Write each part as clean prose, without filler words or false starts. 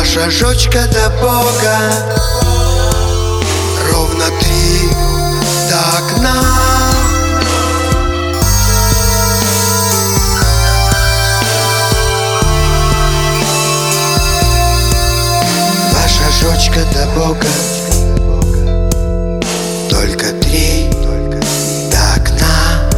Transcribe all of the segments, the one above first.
шажочка до Бога, ровно 3 до окна. Два шажочка до Бога, только 3 до окна.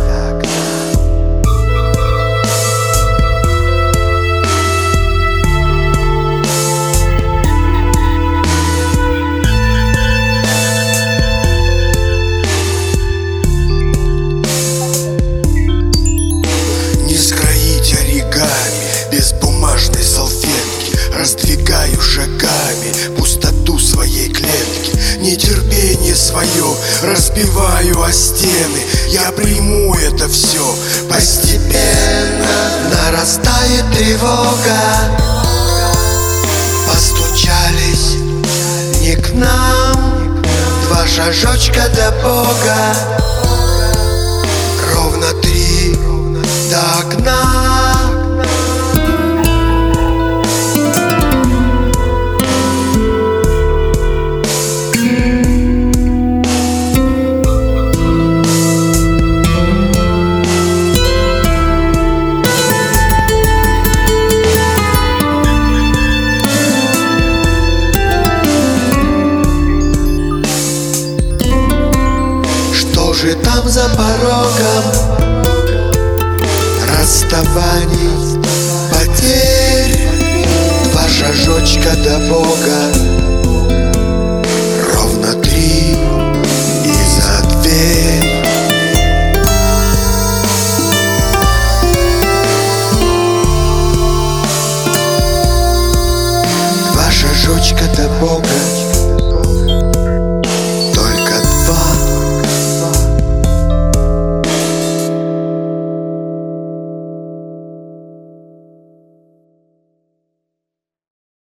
Без бумажной салфетки раздвигаю шагами пустоту своей клетки. Нетерпение свое разбиваю о стены. Я приму это все постепенно. Нарастает тревога, постучались не к нам. Два шажочка до Бога, ровно 3 до окна. Что же там за порогом расставаний, потерь? Два шажочка до Бога, ровно 3 и за дверь. Два шажочка до Бога,